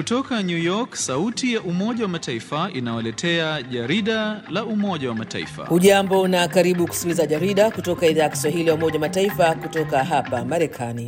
Kutoka New York, sauti ya Umoja wa Mataifa inawaletea jarida la Umoja wa Mataifa. Hujambo na karibu kusikiliza jarida kutoka idhaa ya Kiswahili ya Umoja wa Mataifa kutoka hapa Marekani.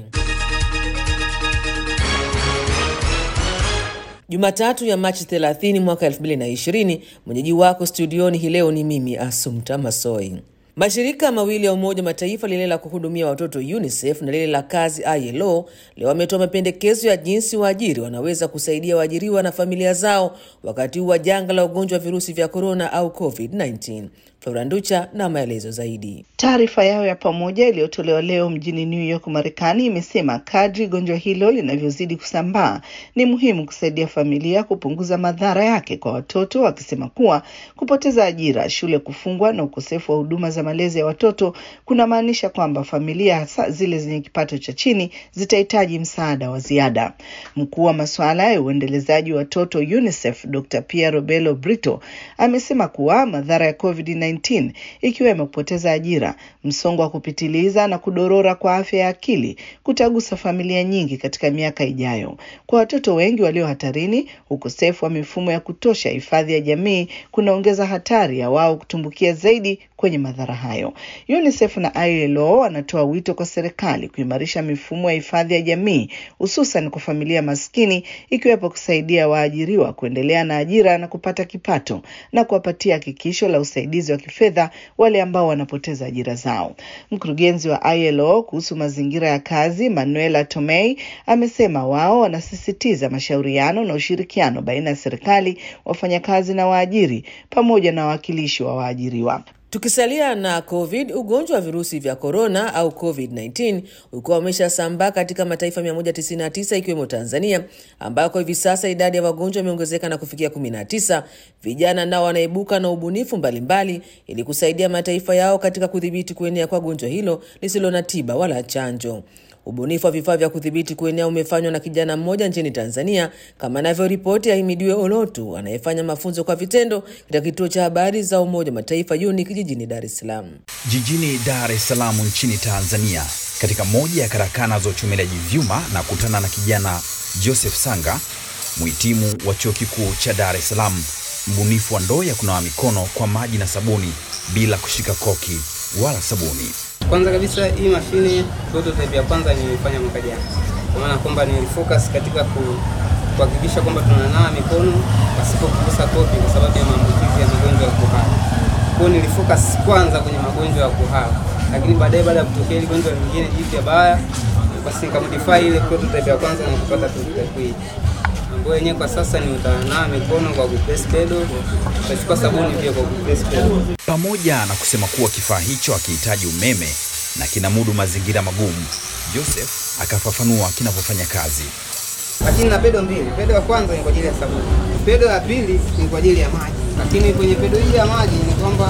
Jumatatu ya Machi 30 mwaka 2020, mwenyeji wako studioni hii leo ni mimi Assumpta Massoi. Mashirika mawili ya Umoja wa Mataifa, lile la kuhudumia watoto UNICEF na lile la kazi ILO, leo wametoa mapendekezo ya jinsi waajiri wanaweza kusaidia waajiriwa na familia zao wakati wa janga la ugonjwa wa virusi vya corona au COVID-19. Flora Nducha na maelezo zaidi. Taarifa yao ya pamoja iliyotolewa leo mjini New York, Marekani, imesema kadri gonjwa hilo linavyozidi kusambaa, ni muhimu kusaidia familia kupunguza madhara yake kwa watoto, wakisema kuwa kupoteza ajira, shule kufungwa na ukosefu wa huduma za malezi ya watoto kunamaanisha kwamba familia, hasa zile zenye kipato cha chini, zitahitaji msaada wa ziada. Mkuu wa masuala ya uendelezaji wa watoto UNICEF, Dr. Piero Bello Brito, amesema kuwa madhara ya COVID-19 ikiwemo kupoteza ajira, msongo wa kupitiliza na kudorora kwa afya ya akili kutagusa familia nyingi katika miaka ijayo. Kwa watoto wengi walio hatarini, ukosefu wa mifumo ya kutosha hifadhi ya jamii kunaongeza hatari ya wao kutumbukia zaidi kwenye madhara hayo. UNICEF na ILO wanatoa wito kwa serikali kuimarisha mifumo ya hifadhi ya jamii, hususan kwa familia maskini, ikiwepo kusaidia waajiriwa kuendelea na ajira na kupata kipato, na kuwapatia hakikisho la usaidizi wa kifedha wale ambao wanapoteza ajira zao. Mkurugenzi wa ILO kuhusu mazingira ya kazi, Manuela Tomei, amesema wao wanasisitiza mashauriano na ushirikiano baina ya serikali, wafanyakazi na waajiri pamoja na wawakilishi wa waajiriwa. Tukisalia na COVID, ugonjwa wa virusi vya corona au COVID-19 ulikuwa umeshasambaa katika mataifa 199 ikiwemo Tanzania, ambako hivi sasa idadi ya wagonjwa imeongezeka na kufikia 19. Vijana nao wanaibuka na ubunifu mbalimbali ili kusaidia mataifa yao katika kudhibiti kuenea kwa gonjwa hilo lisilo na tiba wala chanjo. Ubunifu wa vifaa vya kudhibiti kuenea umefanywa na kijana mmoja nchini Tanzania, kama anavyoripoti Ahimidiwe Olotu, anayefanya mafunzo kwa vitendo katika kituo cha habari za Umoja wa Mataifa UNIC jijini Dar es Salaam. Jijini Dar es Salaam nchini Tanzania, katika moja ya karakana za uchomeleaji vyuma, na kutana na kijana Joseph Sanga, mhitimu wa chuo kikuu cha Dar es Salaam, mbunifu wa ndoo ya kunawa mikono kwa maji na sabuni bila kushika koki wala sabuni. Kwanza kabisa hii mashine prototype ya kwanza nilifanya mwaka jana. Kwa maana kwamba nilifocus katika kuhakikisha kwamba tunanawa mikono pasipo kugusa kopi kwa sababu ya maambukizi ya magonjwa ya kuhara. Kwa hiyo nilifocus kwanza kwenye magonjwa ya kuhara. Lakini baadaye baada ya kutokea ile gonjwa lingine jipya baya, basi nikamodify ile prototype ya kwanza na kupata prototype hii. Ambayo yenyewe kwa sasa ni utanawa mikono kwa kupress pedal, utachukua sabuni pia kwa kupress pedal. Pamoja na kusema kuwa kifaa hicho hakihitaji umeme na kinamudu mazingira magumu, Joseph akafafanua kinavyofanya kazi. Lakini na pedal mbili. Pedal ya kwanza ni kwa ajili ya sabuni. Pedal ya pili ni kwa ajili ya maji. Lakini kwenye pedal hii ya maji ni kwamba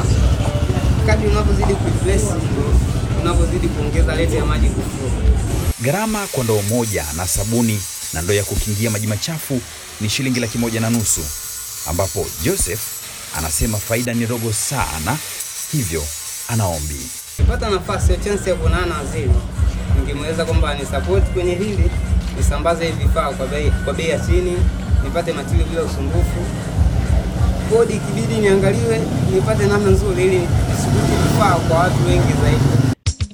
kadri unapozidi kupress, unapozidi kuongeza rate ya maji kufua. Gharama kwa ndoo moja na sabuni na ndoo ya kukingia maji machafu ni shilingi 1,500, ambapo Joseph anasema faida ni ndogo sana, hivyo anaombi. Nipata nafasi ya chance ya kuonana na waziri, ningemweza kwamba ni support kwenye hili, nisambaze hivi vifaa kwa bei ya chini, nipate material bila usumbufu. Kodi ikibidi niangaliwe, nipate namna nzuri ili nisubiri vifaa kwa watu wengi zaidi.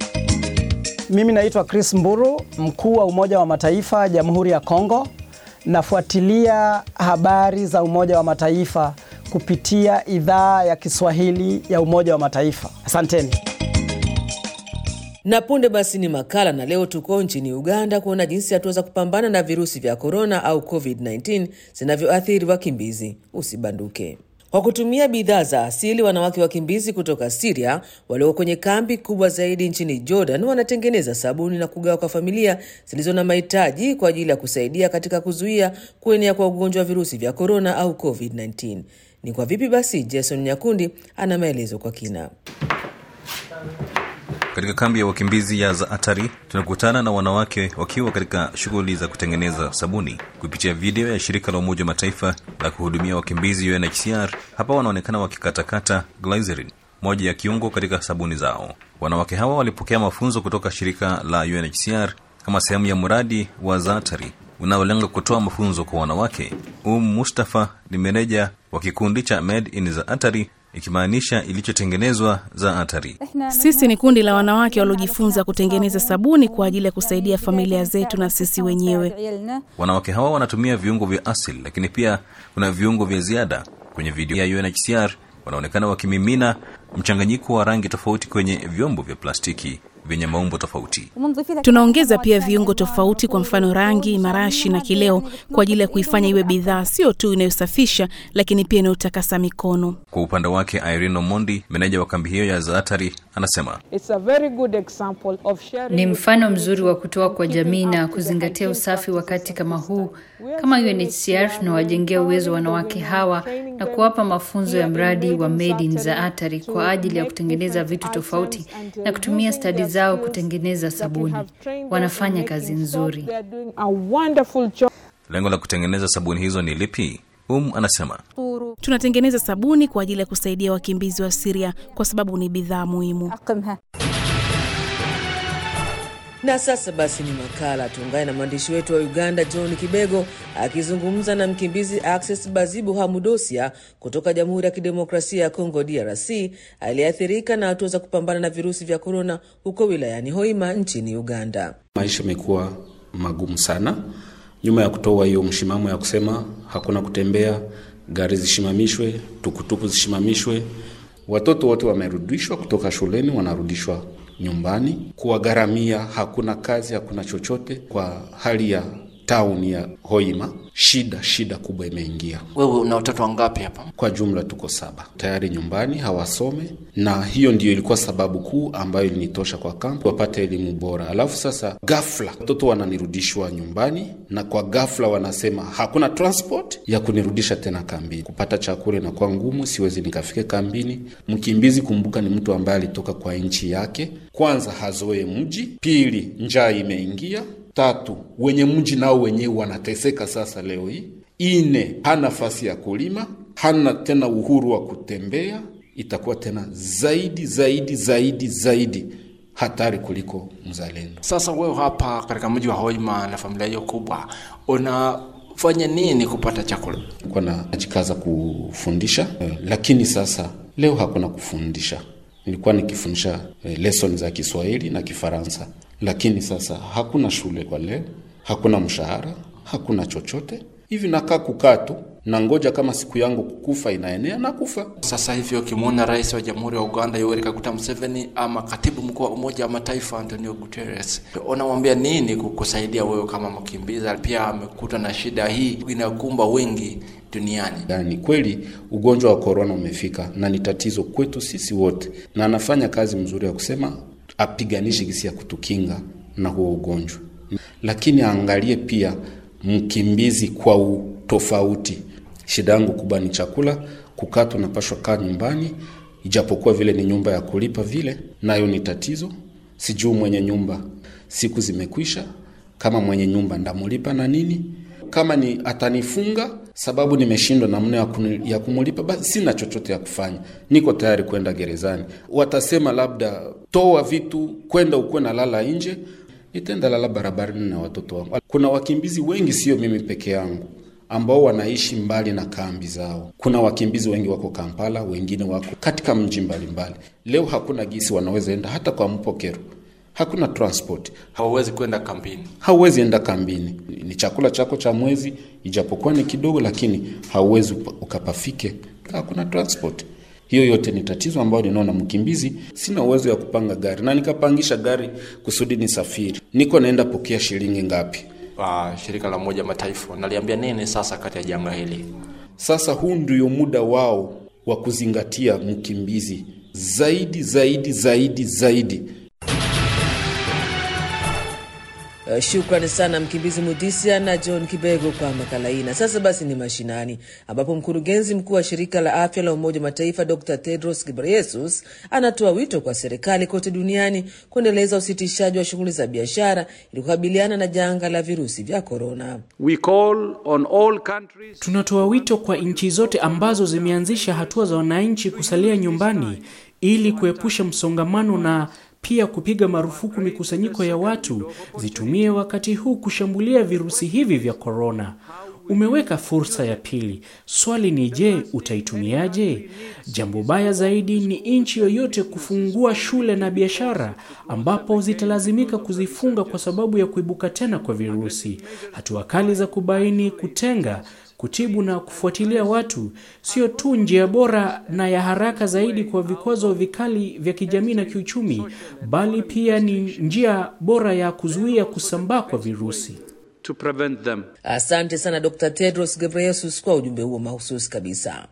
Mimi naitwa Chris Mburu, mkuu wa Umoja wa Mataifa Jamhuri ya Kongo. Nafuatilia habari za Umoja wa Mataifa kupitia idhaa ya Kiswahili ya Umoja wa Mataifa. Asanteni. Na punde basi ni makala, na leo tuko nchini Uganda kuona jinsi hatua za kupambana na virusi vya corona au COVID-19 zinavyoathiri wakimbizi. Usibanduke. Kwa kutumia bidhaa za asili, wanawake wakimbizi kutoka Syria walio kwenye kambi kubwa zaidi nchini Jordan wanatengeneza sabuni na kugawa kwa familia zilizo na mahitaji kwa ajili ya kusaidia katika kuzuia kuenea kwa ugonjwa wa virusi vya corona au COVID-19. Ni kwa vipi basi? Jason Nyakundi ana maelezo kwa kina. Katika kambi ya wakimbizi ya Zaatari, tunakutana na wanawake wakiwa katika shughuli za kutengeneza sabuni. Kupitia video ya shirika la Umoja wa Mataifa la kuhudumia wakimbizi UNHCR, hapa wanaonekana wakikatakata glycerin, moja ya kiungo katika sabuni zao. Wanawake hawa walipokea mafunzo kutoka shirika la UNHCR kama sehemu ya mradi wa Zaatari unaolenga kutoa mafunzo kwa wanawake. Mustafa ni meneja wa kikundi cha Made in Zaatari, ikimaanisha ilichotengenezwa Zaatari. Sisi ni kundi la wanawake waliojifunza kutengeneza sabuni kwa ajili ya kusaidia familia zetu na sisi wenyewe. Wanawake hawa wanatumia viungo vya asili, lakini pia kuna viungo vya ziada. Kwenye video ya UNHCR wanaonekana wakimimina mchanganyiko wa rangi tofauti kwenye vyombo vya plastiki vyenye maumbo tofauti. Tunaongeza pia viungo tofauti, kwa mfano rangi, marashi na kileo, kwa ajili ya kuifanya iwe bidhaa sio tu inayosafisha, lakini pia inayotakasa mikono. Kwa upande wake Irene Omondi, meneja wa kambi hiyo ya Zaatari, anasema ni mfano mzuri wa kutoa kwa jamii na kuzingatia usafi wakati kama huu. Kama UNHCR tunawajengea uwezo wanawake hawa na kuwapa mafunzo ya mradi wa Made in Zaatari kwa ajili ya kutengeneza vitu tofauti na kutumia stadi zao kutengeneza sabuni. Wanafanya kazi nzuri. Lengo la kutengeneza sabuni hizo ni lipi? Anasema tunatengeneza sabuni kwa ajili ya kusaidia wakimbizi wa Syria kwa sababu ni bidhaa muhimu. Na sasa basi ni makala. Tuungane na mwandishi wetu wa Uganda John Kibego akizungumza na mkimbizi Access Bazibu Hamudosia kutoka Jamhuri ya Kidemokrasia ya Kongo DRC, aliyeathirika na hatua za kupambana na virusi vya corona huko wilayani Hoima nchini Uganda. Maisha yamekuwa magumu sana. Nyuma ya kutoa hiyo mshimamo ya kusema hakuna kutembea, gari zishimamishwe, tukutuku zishimamishwe, watoto wote wamerudishwa kutoka shuleni, wanarudishwa nyumbani. Kuwagharamia hakuna kazi, hakuna chochote. Kwa hali ya town ya Hoima, shida kubwa imeingia. Wewe una watoto wangapi hapa? Kwa jumla tuko 7. Tayari nyumbani hawasome, na hiyo ndio ilikuwa sababu kuu ambayo ilinitosha kwa kampu wapate elimu bora. Alafu sasa ghafla watoto wananirudishwa nyumbani, na kwa ghafla wanasema hakuna transport ya kunirudisha tena kambini. Kupata chakula na kwa ngumu, siwezi nikafike kambini. Mkimbizi, kumbuka, ni mtu ambaye alitoka kwa nchi yake. Kwanza hazoe mji, pili njaa imeingia, 3 wenye mji nao wenyewe wanateseka sasa leo hii, 4 hana nafasi ya kulima, hana tena uhuru wa kutembea. Itakuwa tena zaidi hatari kuliko mzalendo. Sasa wewe hapa katika mji wa Hoima na familia hiyo kubwa, unafanya nini kupata chakula? Kuna najikaza kufundisha, lakini sasa leo hakuna kufundisha. Nilikuwa nikifundisha lesson za Kiswahili na Kifaransa, lakini sasa hakuna shule kwa leo, hakuna mshahara, hakuna chochote. Hivi nakaa kukaa tu na ngoja kama siku yangu kukufa inaenea na kufa. Sasa hivi ukimwona Rais wa Jamhuri ya Uganda Yoweri Kaguta Museveni ama Katibu Mkuu wa Umoja wa Mataifa Antonio Guterres, unamwambia nini kukusaidia wewe kama mkimbizi? Pia amekuta na shida hii inayokumba wengi duniani. Yani kweli ugonjwa wa corona umefika na ni tatizo kwetu sisi wote, na anafanya kazi mzuri ya kusema apiganishe gisi ya kutukinga na huo ugonjwa, lakini angalie pia mkimbizi kwa utofauti. Shida yangu kubwa ni chakula, kukaa tunapashwa kaa nyumbani, ijapokuwa vile ni nyumba ya kulipa vile, nayo ni tatizo. Sijui mwenye nyumba siku zimekwisha, kama mwenye nyumba ndamulipa na nini? Kama ni atanifunga sababu nimeshindwa namna ya kumulipa, basi sina chochote ya kufanya. Niko tayari kwenda gerezani. Watasema labda toa vitu kwenda ukwe na lala nje, nitaenda lala barabarani na watoto wangu. Kuna wakimbizi wengi, sio mimi peke yangu, ambao wanaishi mbali na kambi zao. Kuna wakimbizi wengi wako Kampala, wengine wako katika mji mbalimbali. Leo hakuna gisi wanaweza enda hata kwa mpokero. Hakuna transport. Hauwezi kwenda kambini. Hauwezi enda kambini. Ni chakula chako cha mwezi, ijapokuwa ni kidogo, lakini hauwezi ukapafike. Hakuna transport. Hiyo yote ni tatizo ambayo ninaona mkimbizi. Sina uwezo ya kupanga gari, na nikapangisha gari kusudi nisafiri. Niko naenda pokea shilingi ngapi? Shirika la Umoja Mataifa naliambia nini sasa kati ya janga hili? Sasa huu ndio muda wao wa kuzingatia mkimbizi zaidi. Shukrani sana mkimbizi Mudisia na John Kibego kwa makala hii. Na sasa basi ni mashinani, ambapo mkurugenzi mkuu wa shirika la afya la Umoja Mataifa Dr. Tedros Ghebreyesus anatoa wito kwa serikali kote duniani kuendeleza usitishaji wa shughuli za biashara ili kukabiliana na janga la virusi vya corona. Tunatoa wito kwa nchi zote ambazo zimeanzisha hatua za wananchi kusalia nyumbani ili kuepusha msongamano na pia kupiga marufuku mikusanyiko ya watu zitumie wakati huu kushambulia virusi hivi vya korona. Umeweka fursa ya pili. Swali ni je, utaitumiaje? Jambo baya zaidi ni nchi yoyote kufungua shule na biashara ambapo zitalazimika kuzifunga kwa sababu ya kuibuka tena kwa virusi. Hatua kali za kubaini, kutenga, kutibu na kufuatilia watu sio tu njia bora na ya haraka zaidi kwa vikwazo vikali vya kijamii na kiuchumi, bali pia ni njia bora ya kuzuia kusambaa kwa virusi. To prevent them. Asante sana Dr. Tedros Ghebreyesus kwa ujumbe huo mahususi kabisa.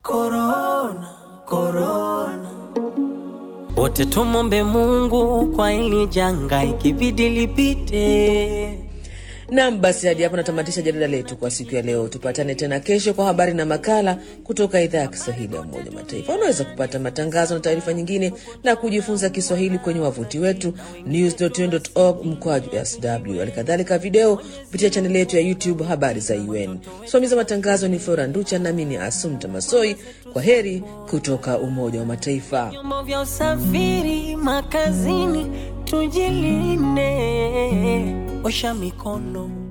Corona. Wote tumombe Mungu kwa hili janga ikibidi lipite. Naam, basi hadi hapa natamatisha jarida letu kwa siku ya leo. Tupatane tena kesho kwa habari na makala kutoka idhaa ya Kiswahili ya Umoja wa Mataifa. Unaweza kupata matangazo na taarifa nyingine na kujifunza Kiswahili kwenye wavuti wetu news.un.org/sw. Alikadhalika video kupitia chaneli yetu ya YouTube Habari za UN. Msimamizi wa matangazo ni Flora Nducha na mimi ni Asumta Masoi. Kwa heri kutoka Umoja wa Mataifa. Vyombo vya usafiri, makazini, tujilinde. Osha mikono.